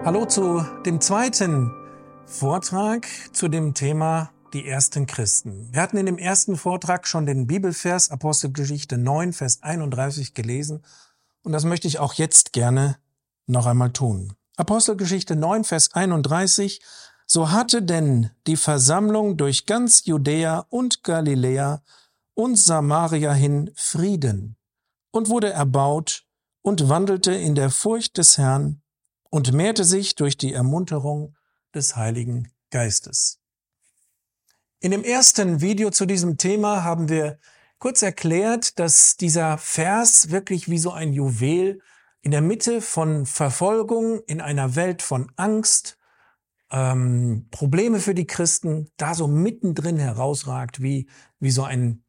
Hallo zu dem zweiten Vortrag zu dem Thema die ersten Christen. Wir hatten in dem ersten Vortrag schon den Bibelvers Apostelgeschichte 9, Vers 31 gelesen und das möchte ich auch jetzt gerne noch einmal tun. Apostelgeschichte 9, Vers 31: So hatte denn die Versammlung durch ganz Judäa und Galiläa und Samaria hin Frieden und wurde erbaut und wandelte in der Furcht des Herrn und mehrte sich durch die Ermunterung des Heiligen Geistes. In dem ersten Video zu diesem Thema haben wir kurz erklärt, dass dieser Vers wirklich wie so ein Juwel in der Mitte von Verfolgung, in einer Welt von Angst, Probleme für die Christen, da so mittendrin herausragt wie so ein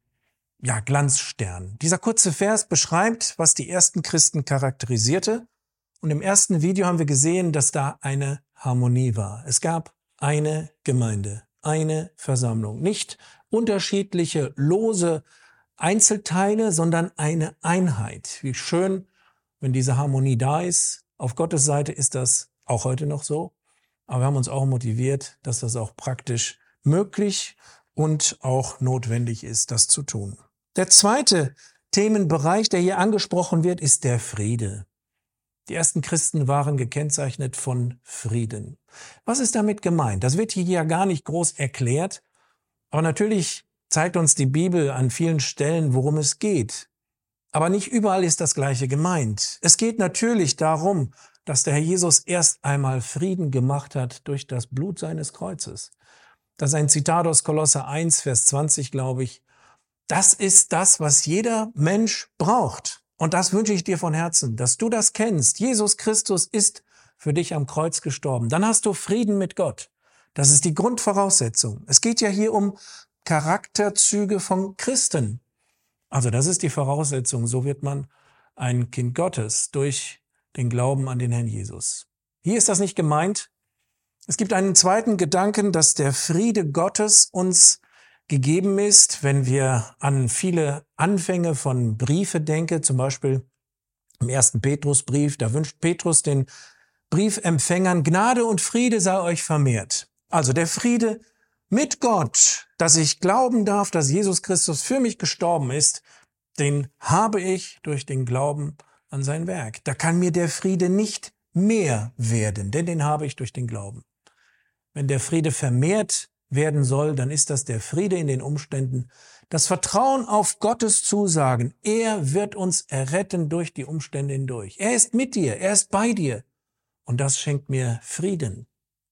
Glanzstern. Dieser kurze Vers beschreibt, was die ersten Christen charakterisierte. Und im ersten Video haben wir gesehen, dass da eine Harmonie war. Es gab eine Gemeinde, eine Versammlung. Nicht unterschiedliche lose Einzelteile, sondern eine Einheit. Wie schön, wenn diese Harmonie da ist. Auf Gottes Seite ist das auch heute noch so. Aber wir haben uns auch motiviert, dass das auch praktisch möglich und auch notwendig ist, das zu tun. Der zweite Themenbereich, der hier angesprochen wird, ist der Friede. Die ersten Christen waren gekennzeichnet von Frieden. Was ist damit gemeint? Das wird hier ja gar nicht groß erklärt, aber natürlich zeigt uns die Bibel an vielen Stellen, worum es geht. Aber nicht überall ist das Gleiche gemeint. Es geht natürlich darum, dass der Herr Jesus erst einmal Frieden gemacht hat durch das Blut seines Kreuzes. Das ist ein Zitat aus Kolosser 1, Vers 20, glaube ich. Das ist das, was jeder Mensch braucht. Und das wünsche ich dir von Herzen, dass du das kennst. Jesus Christus ist für dich am Kreuz gestorben. Dann hast du Frieden mit Gott. Das ist die Grundvoraussetzung. Es geht ja hier um Charakterzüge von Christen. Also das ist die Voraussetzung. So wird man ein Kind Gottes durch den Glauben an den Herrn Jesus. Hier ist das nicht gemeint. Es gibt einen zweiten Gedanken, dass der Friede Gottes uns gegeben ist, wenn wir an viele Anfänge von Briefe denken, zum Beispiel im 1. Petrusbrief, da wünscht Petrus den Briefempfängern: Gnade und Friede sei euch vermehrt. Also der Friede mit Gott, dass ich glauben darf, dass Jesus Christus für mich gestorben ist, den habe ich durch den Glauben an sein Werk. Da kann mir der Friede nicht mehr werden, denn den habe ich durch den Glauben. Wenn der Friede vermehrt werden soll, dann ist das der Friede in den Umständen, das Vertrauen auf Gottes Zusagen. Er wird uns erretten durch die Umstände hindurch. Er ist mit dir, er ist bei dir und das schenkt mir Frieden.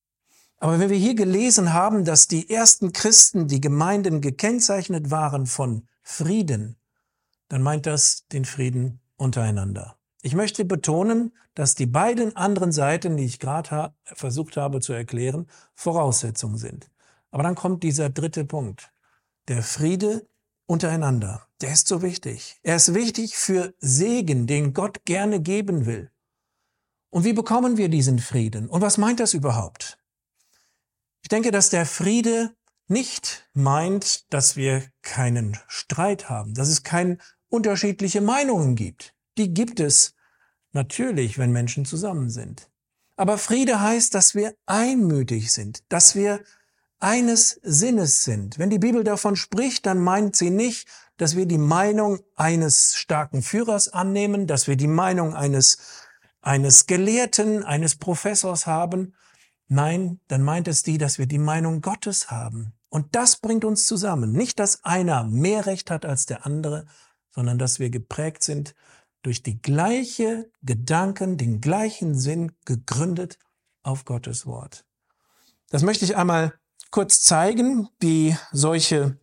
Aber wenn wir hier gelesen haben, dass die ersten Christen, die Gemeinden gekennzeichnet waren von Frieden, dann meint das den Frieden untereinander. Ich möchte betonen, dass die beiden anderen Seiten, die ich gerade versucht habe zu erklären, Voraussetzungen sind. Aber dann kommt dieser dritte Punkt. Der Friede untereinander. Der ist so wichtig. Er ist wichtig für Segen, den Gott gerne geben will. Und wie bekommen wir diesen Frieden? Und was meint das überhaupt? Ich denke, dass der Friede nicht meint, dass wir keinen Streit haben, dass es keine unterschiedliche Meinungen gibt. Die gibt es natürlich, wenn Menschen zusammen sind. Aber Friede heißt, dass wir einmütig sind, dass wir eines Sinnes sind. Wenn die Bibel davon spricht, dann meint sie nicht, dass wir die Meinung eines starken Führers annehmen, dass wir die Meinung eines Gelehrten, eines Professors haben. Nein, dann meint es dass wir die Meinung Gottes haben. Und das bringt uns zusammen. Nicht, dass einer mehr Recht hat als der andere, sondern dass wir geprägt sind durch die gleiche Gedanken, den gleichen Sinn, gegründet auf Gottes Wort. Das möchte ich einmal kurz zeigen, wie solche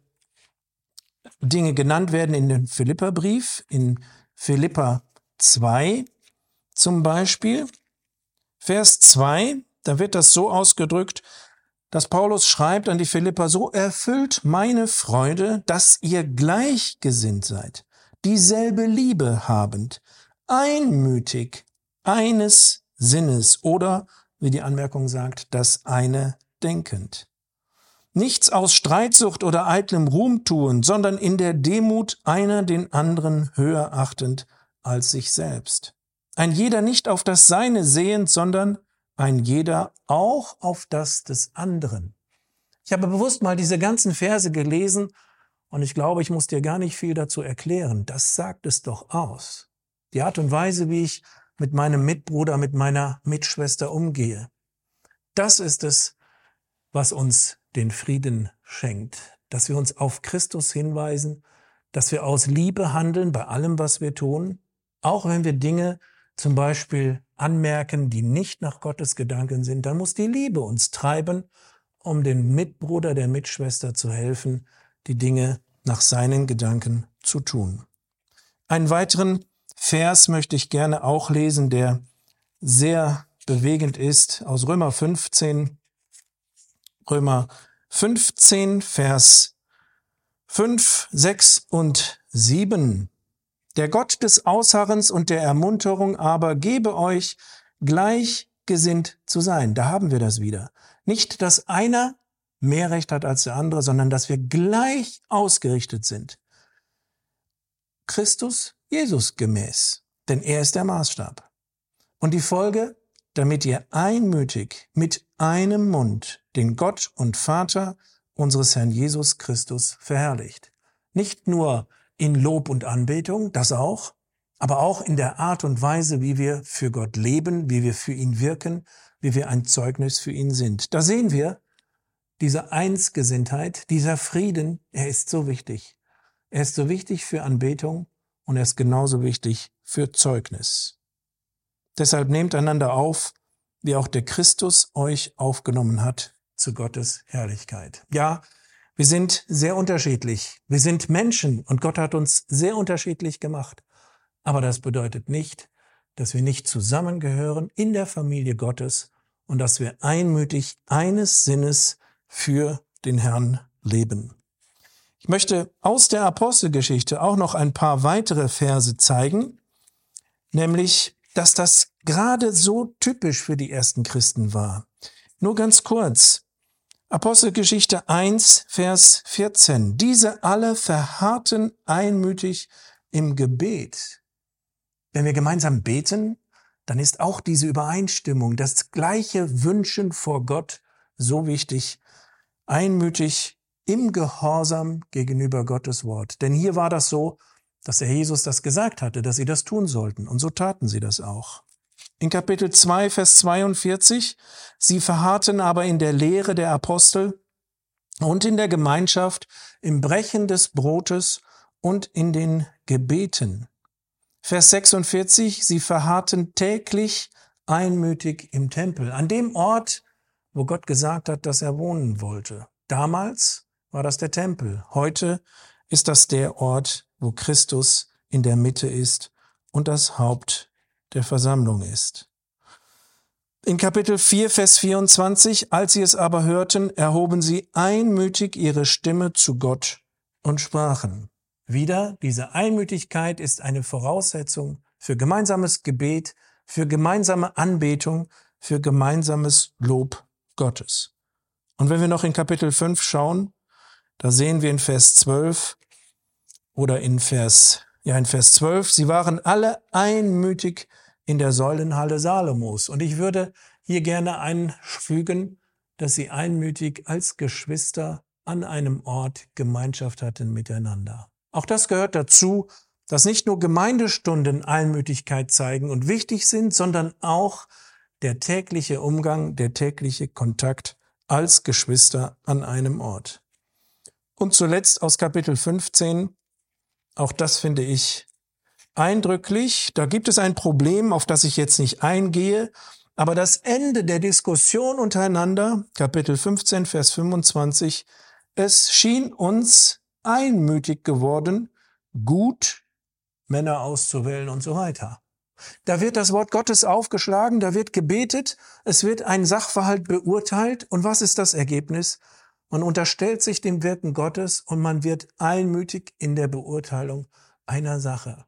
Dinge genannt werden in dem Philipperbrief, in Philipper 2 zum Beispiel. Vers 2, da wird das so ausgedrückt, dass Paulus schreibt an die Philipper: So erfüllt meine Freude, dass ihr gleichgesinnt seid, dieselbe Liebe habend, einmütig, eines Sinnes oder, wie die Anmerkung sagt, das eine denkend. Nichts aus Streitsucht oder eitlem Ruhm tun, sondern in der Demut einer den anderen höher achtend als sich selbst. Ein jeder nicht auf das Seine sehend, sondern ein jeder auch auf das des anderen. Ich habe bewusst mal diese ganzen Verse gelesen und ich glaube, ich muss dir gar nicht viel dazu erklären. Das sagt es doch aus. Die Art und Weise, wie ich mit meinem Mitbruder, mit meiner Mitschwester umgehe. Das ist es, was uns den Frieden schenkt. Dass wir uns auf Christus hinweisen, dass wir aus Liebe handeln bei allem, was wir tun, auch wenn wir Dinge zum Beispiel anmerken, die nicht nach Gottes Gedanken sind, dann muss die Liebe uns treiben, um dem Mitbruder, der Mitschwester zu helfen, die Dinge nach seinen Gedanken zu tun. Einen weiteren Vers möchte ich gerne auch lesen, der sehr bewegend ist, aus Römer 15, Vers 5, 6 und 7. Der Gott des Ausharrens und der Ermunterung aber gebe euch, gleichgesinnt zu sein. Da haben wir das wieder. Nicht, dass einer mehr Recht hat als der andere, sondern dass wir gleich ausgerichtet sind. Christus, Jesus gemäß, denn er ist der Maßstab. Und die Folge, damit ihr einmütig mit einem Mund den Gott und Vater unseres Herrn Jesus Christus verherrlicht. Nicht nur in Lob und Anbetung, das auch, aber auch in der Art und Weise, wie wir für Gott leben, wie wir für ihn wirken, wie wir ein Zeugnis für ihn sind. Da sehen wir, diese Einsgesinntheit, dieser Frieden, er ist so wichtig. Er ist so wichtig für Anbetung und er ist genauso wichtig für Zeugnis. Deshalb nehmt einander auf, wie auch der Christus euch aufgenommen hat zu Gottes Herrlichkeit. Ja, wir sind sehr unterschiedlich. Wir sind Menschen und Gott hat uns sehr unterschiedlich gemacht. Aber das bedeutet nicht, dass wir nicht zusammengehören in der Familie Gottes und dass wir einmütig eines Sinnes für den Herrn leben. Ich möchte aus der Apostelgeschichte auch noch ein paar weitere Verse zeigen, nämlich, dass das gerade so typisch für die ersten Christen war. Nur ganz kurz. Apostelgeschichte 1, Vers 14. Diese alle verharrten einmütig im Gebet. Wenn wir gemeinsam beten, dann ist auch diese Übereinstimmung, das gleiche Wünschen vor Gott so wichtig, einmütig im Gehorsam gegenüber Gottes Wort. Denn hier war das so, dass der Jesus das gesagt hatte, dass sie das tun sollten. Und so taten sie das auch. In Kapitel 2, Vers 42, sie verharrten aber in der Lehre der Apostel und in der Gemeinschaft, im Brechen des Brotes und in den Gebeten. Vers 46, sie verharrten täglich einmütig im Tempel, an dem Ort, wo Gott gesagt hat, dass er wohnen wollte. Damals war das der Tempel. Heute ist das der Ort, wo Christus in der Mitte ist und das Haupt der Versammlung ist. In Kapitel 4, Vers 24, als sie es aber hörten, erhoben sie einmütig ihre Stimme zu Gott und sprachen. Wieder, diese Einmütigkeit ist eine Voraussetzung für gemeinsames Gebet, für gemeinsame Anbetung, für gemeinsames Lob Gottes. Und wenn wir noch in Kapitel 5 schauen, da sehen wir in Vers 12 oder in Vers 12, sie waren alle einmütig in der Säulenhalle Salomos. Und ich würde hier gerne einfügen, dass sie einmütig als Geschwister an einem Ort Gemeinschaft hatten miteinander. Auch das gehört dazu, dass nicht nur Gemeindestunden Einmütigkeit zeigen und wichtig sind, sondern auch der tägliche Umgang, der tägliche Kontakt als Geschwister an einem Ort. Und zuletzt aus Kapitel 15, auch das finde ich eindrücklich. Da gibt es ein Problem, auf das ich jetzt nicht eingehe, aber das Ende der Diskussion untereinander, Kapitel 15, Vers 25, es schien uns einmütig geworden, gut Männer auszuwählen und so weiter. Da wird das Wort Gottes aufgeschlagen, da wird gebetet, es wird ein Sachverhalt beurteilt. Und was ist das Ergebnis? Man unterstellt sich dem Wirken Gottes und man wird einmütig in der Beurteilung einer Sache.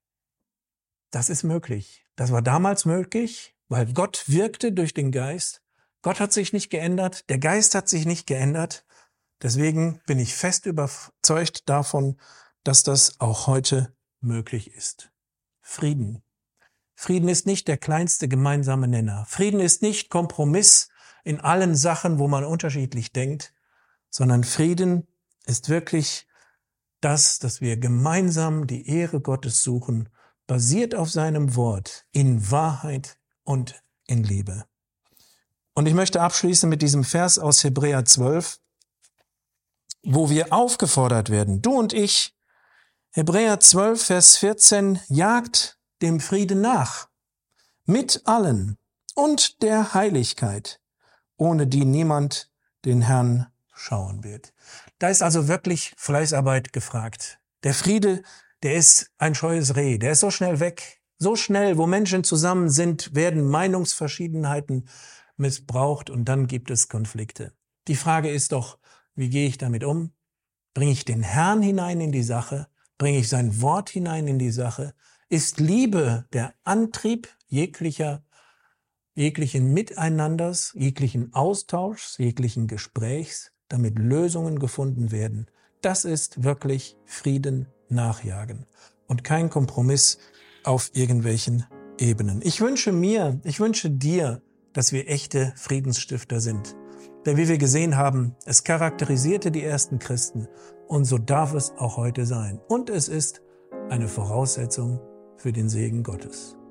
Das ist möglich. Das war damals möglich, weil Gott wirkte durch den Geist. Gott hat sich nicht geändert, der Geist hat sich nicht geändert. Deswegen bin ich fest überzeugt davon, dass das auch heute möglich ist. Frieden. Frieden ist nicht der kleinste gemeinsame Nenner. Frieden ist nicht Kompromiss in allen Sachen, wo man unterschiedlich denkt, sondern Frieden ist wirklich das, dass wir gemeinsam die Ehre Gottes suchen, basiert auf seinem Wort, in Wahrheit und in Liebe. Und ich möchte abschließen mit diesem Vers aus Hebräer 12, wo wir aufgefordert werden, du und ich, Hebräer 12, Vers 14, jagt dem Frieden nach, mit allen und der Heiligkeit, ohne die niemand den Herrn schauen wird. Da ist also wirklich Fleißarbeit gefragt. Der Friede, der ist ein scheues Reh, der ist so schnell weg. So schnell, wo Menschen zusammen sind, werden Meinungsverschiedenheiten missbraucht und dann gibt es Konflikte. Die Frage ist doch, wie gehe ich damit um? Bringe ich den Herrn hinein in die Sache? Bringe ich sein Wort hinein in die Sache? Ist Liebe der Antrieb jeglichen Miteinanders, jeglichen Austauschs, jeglichen Gesprächs, damit Lösungen gefunden werden? Das ist wirklich Frieden nachjagen und kein Kompromiss auf irgendwelchen Ebenen. Ich wünsche dir, dass wir echte Friedensstifter sind. Denn wie wir gesehen haben, es charakterisierte die ersten Christen und so darf es auch heute sein. Und es ist eine Voraussetzung für den Segen Gottes.